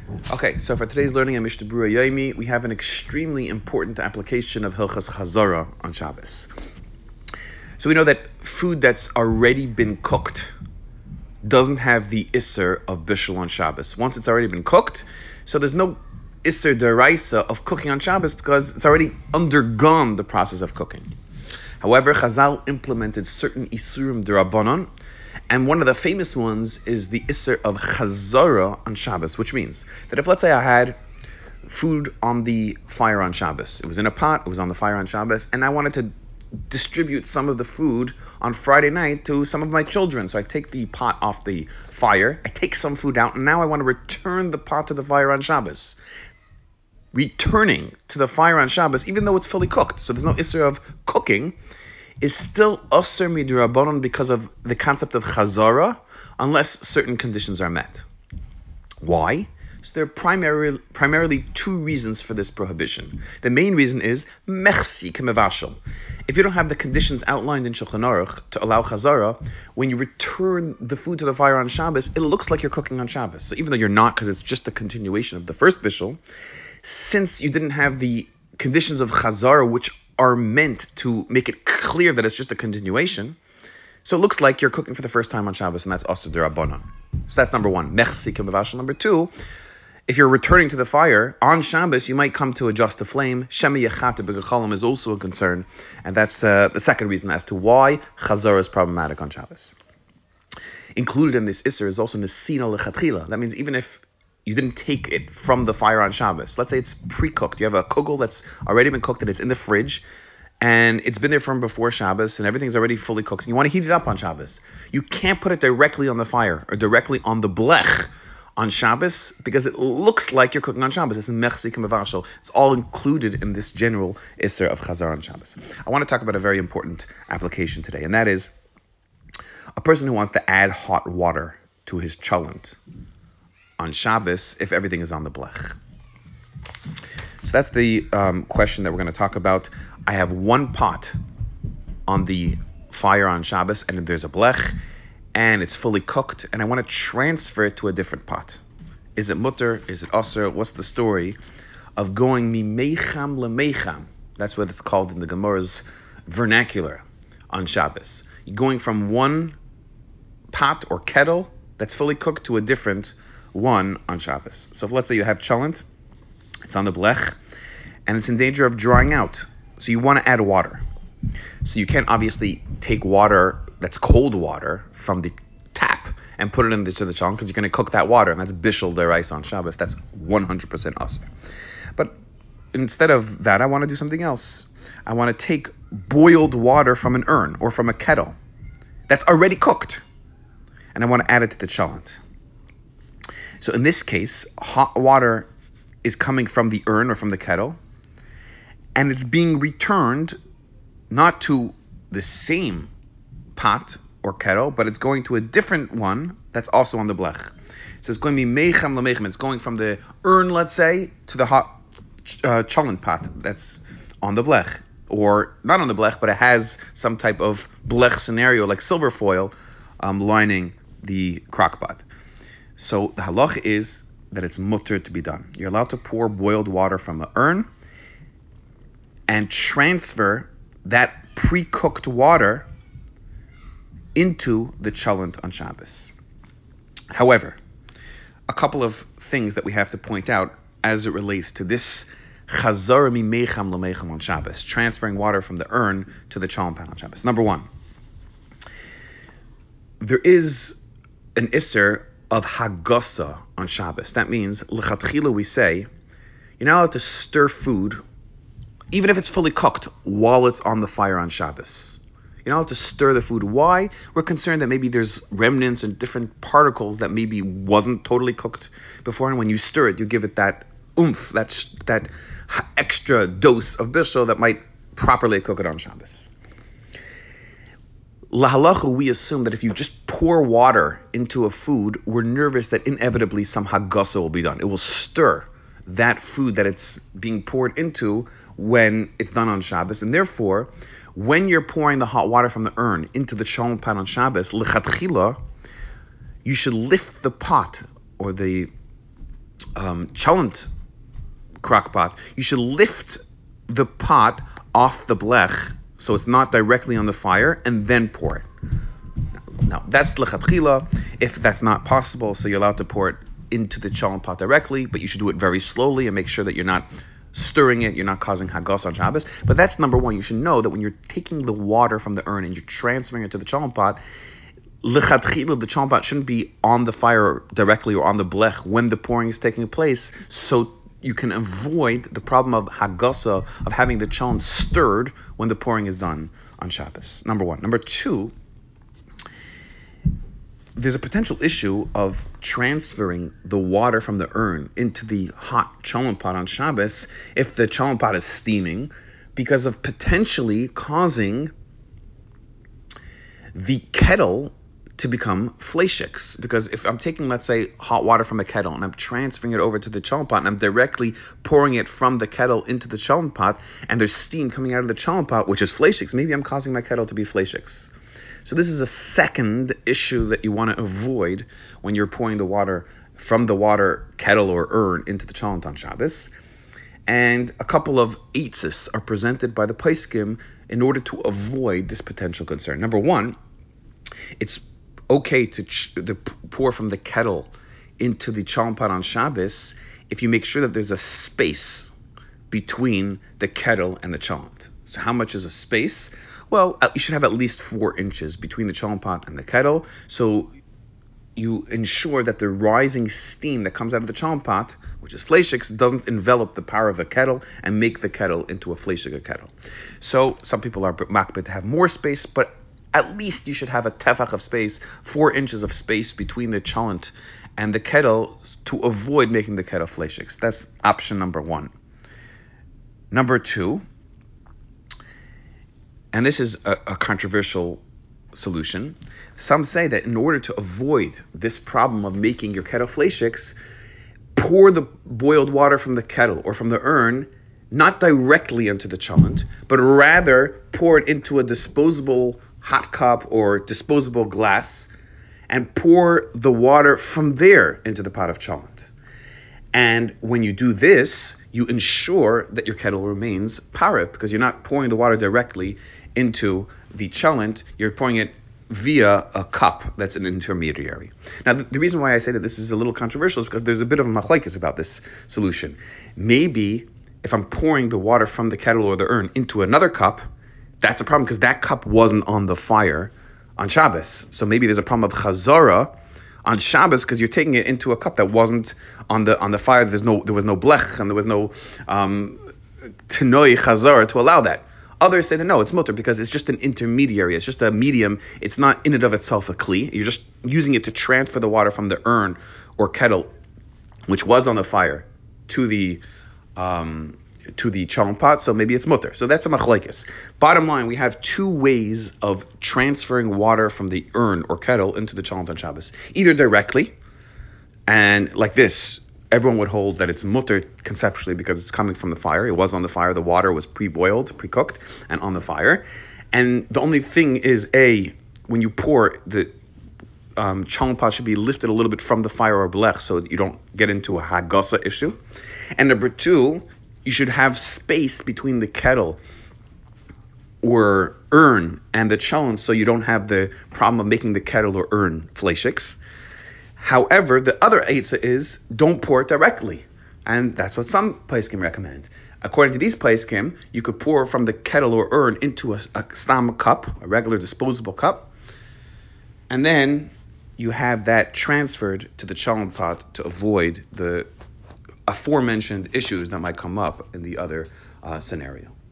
Okay, so for today's learning in Mishnah Berurah Yomi, we have an extremely important application of Hilchas Chazara on Shabbos. So we know that food that's already been cooked doesn't have the Isser of Bishul on Shabbos. Once it's already been cooked, so there's no Isser Deraisa of cooking on Shabbos because it's already undergone the process of cooking. However, Chazal implemented certain Isurim D'Rabbanan, and one of the famous ones is the Isser of Chazara on Shabbos, which means that if, let's say, I had food on the fire on Shabbos, it was in a pot, it was on the fire on Shabbos, and I wanted to distribute some of the food on Friday night to some of my children. So I take the pot off the fire, I take some food out, and now I want to return the pot to the fire on Shabbos. Returning to the fire on Shabbos, even though it's fully cooked, so there's no Isser of cooking, is still Asr Midrabanan because of the concept of Chazara, unless certain conditions are met. Why? So there are primarily two reasons for this prohibition. The main reason is Mechsi Kemevashal. If you don't have the conditions outlined in Shulchan Aruch to allow Chazara, when you return the food to the fire on Shabbos, it looks like you're cooking on Shabbos. So even though you're not, because it's just a continuation of the first bishul, since you didn't have the conditions of Chazara, which are meant to make it clear that it's just a continuation, so it looks like you're cooking for the first time on Shabbos, and that's Asur D'Rabbanan. So that's number one, Mechsi Kemevashal. Number two, if you're returning to the fire on Shabbos, you might come to adjust the flame. Shemi Yechata B'Gechalim is also a concern, and that's the second reason as to why Chazara is problematic on Shabbos. Included in this Isser is also Nesina Lechatchila. That means even if you didn't take it from the fire on Shabbos, let's say it's pre-cooked, you have a kugel that's already been cooked and it's in the fridge, and it's been there from before Shabbos, and everything's already fully cooked, and you want to heat it up on Shabbos. You can't put it directly on the fire or directly on the blech on Shabbos, because it looks like you're cooking on Shabbos. It's Mechsi Kemevashal. It's all included in this general Isser of Chazar on Shabbos. I want to talk about a very important application today, and that is a person who wants to add hot water to his cholent on Shabbos if everything is on the blech. So that's the question that we're going to talk about. I have one pot on the fire on Shabbos, and there's a blech, and it's fully cooked, and I want to transfer it to a different pot. Is it mutter? Is it aser? What's the story of going mimeicham lemeicham? That's what it's called in the Gemara's vernacular on Shabbos. You're going from one pot or kettle that's fully cooked to a different one on Shabbos. So if, let's say, you have cholent, it's on the blech, and it's in danger of drying out. So you want to add water. So you can't obviously take water that's cold water from the tap and put it into the cholent, because you're going to cook that water, and that's bishul derais on Shabbos. That's 100% aser. But instead of that, I want to do something else. I want to take boiled water from an urn or from a kettle that's already cooked, and I want to add it to the cholent. So in this case, hot water is coming from the urn or from the kettle, and it's being returned not to the same pot or kettle, but it's going to a different one that's also on the blech. So it's going to be meicham lemeichem. It's going from the urn, let's say, to the hot cholent pot that's on the blech, or not on the blech, but it has some type of blech scenario like silver foil lining the crock pot. So the halach is that it's mutter to be done. You're allowed to pour boiled water from an urn and transfer that pre-cooked water into the cholent on Shabbos. However, a couple of things that we have to point out as it relates to this chazara mimeicham lemeicham on Shabbos, transferring water from the urn to the cholent pan on Shabbos. Number one, there is an isser of hagasa on Shabbos. That means, lechatchila, we say, you're not allowed to stir food, even if it's fully cooked, while it's on the fire on Shabbos. You're not allowed to stir the food. Why? We're concerned that maybe there's remnants and different particles that maybe wasn't totally cooked before, and when you stir it, you give it that oomph, that extra dose of bishul that might properly cook it on Shabbos. Lahalacha, we assume that if you just pour water into a food, we're nervous that inevitably some hagasa will be done. It will stir that food that it's being poured into when it's done on Shabbos, and therefore, when you're pouring the hot water from the urn into the cholent pan on Shabbos, lechatchila, you should lift the pot or the cholent crock pot, you should lift the pot off the blech so it's not directly on the fire and then pour it. Now that's lechatchila. If that's not possible, so you're allowed to pour it into the cholent pot directly, but you should do it very slowly and make sure that you're not stirring it, you're not causing hagos on Shabbos. But that's number one. You should know that when you're taking the water from the urn and you're transferring it to the cholent pot, lechatchila, the cholent pot shouldn't be on the fire directly or on the blech when the pouring is taking place, so you can avoid the problem of hagasa, of having the cholent stirred when the pouring is done on Shabbos. Number one. Number two, there's a potential issue of transferring the water from the urn into the hot cholent pot on Shabbos if the cholent pot is steaming, because of potentially causing the kettle to become fleishiks. Because if I'm taking, let's say, hot water from a kettle and I'm transferring it over to the cholent pot and I'm directly pouring it from the kettle into the cholent pot and there's steam coming out of the cholent pot, which is fleishiks, maybe I'm causing my kettle to be fleishiks. So this is a second issue that you want to avoid when you're pouring the water from the water kettle or urn into the cholent on Shabbos. And a couple of eitzes are presented by the Poskim in order to avoid this potential concern. Number one, it's okay to pour from the kettle into the cholent pot on Shabbos if you make sure that there's a space between the kettle and the cholent. So how much is a space? Well, you should have at least 4 inches between the cholent pot and the kettle, so you ensure that the rising steam that comes out of the cholent pot, which is fleishiks, doesn't envelop the power of a kettle and make the kettle into a fleishik kettle. So some people are makbid to have more space, but at least you should have a tefach of space, 4 inches of space between the cholent and the kettle to avoid making the kettle fleishiks. That's option number one. Number two, and this is a controversial solution, some say that in order to avoid this problem of making your kettle fleishiks, pour the boiled water from the kettle or from the urn not directly into the cholent, but rather pour it into a disposable hot cup or disposable glass and pour the water from there into the pot of cholent. And when you do this, you ensure that your kettle remains parif, because you're not pouring the water directly into the cholent, you're pouring it via a cup that's an intermediary. Now, the reason why I say that this is a little controversial is because there's a bit of a machlekes about this solution. Maybe if I'm pouring the water from the kettle or the urn into another cup, that's a problem because that cup wasn't on the fire on Shabbos. So maybe there's a problem of chazara on Shabbos because you're taking it into a cup that wasn't on the fire. There was no blech and there was no tenoi chazara to allow that. Others say that no, it's mutter because it's just an intermediary. It's just a medium. It's not in and of itself a kli. You're just using it to transfer the water from the urn or kettle, which was on the fire, to the cholent pot. So maybe it's mutter. So that's a machlekes. Bottom line, we have 2 ways of transferring water from the urn or kettle into the cholent on Shabbos. Either directly, and like this, everyone would hold that it's mutter conceptually because it's coming from the fire. It was on the fire. The water was pre-boiled, pre-cooked, and on the fire. And the only thing is, when you pour, the cholent pot should be lifted a little bit from the fire or blech so that you don't get into a hagasa issue. And number 2, you should have space between the kettle or urn and the cholent so you don't have the problem of making the kettle or urn fleishiks. However, the other eitzah is don't pour it directly. And that's what some poskim recommend. According to these poskim, you could pour from the kettle or urn into a stam cup, a regular disposable cup, and then you have that transferred to the cholent pot to avoid the aforementioned issues that might come up in the other scenario.